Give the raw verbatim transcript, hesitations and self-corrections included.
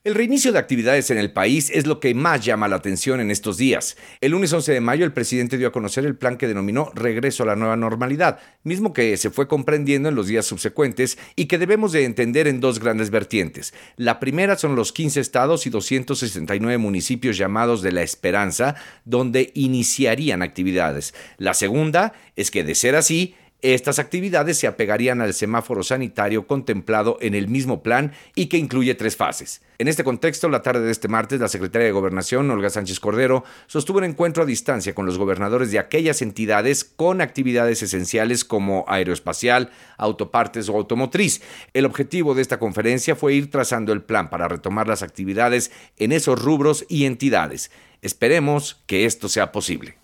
El reinicio de actividades en el país es lo que más llama la atención en estos días. El lunes once de mayo el presidente dio a conocer el plan que denominó Regreso a la Nueva Normalidad, mismo que se fue comprendiendo en los días subsecuentes y que debemos de entender en dos grandes vertientes. La primera son los quince estados y doscientos sesenta y nueve municipios llamados de la Esperanza, donde iniciarían actividades. La segunda es que, de ser así, estas actividades se apegarían al semáforo sanitario contemplado en el mismo plan y que incluye tres fases. En este contexto, la tarde de este martes, la secretaria de Gobernación, Olga Sánchez Cordero, sostuvo un encuentro a distancia con los gobernadores de aquellas entidades con actividades esenciales como aeroespacial, autopartes o automotriz. El objetivo de esta conferencia fue ir trazando el plan para retomar las actividades en esos rubros y entidades. Esperemos que esto sea posible.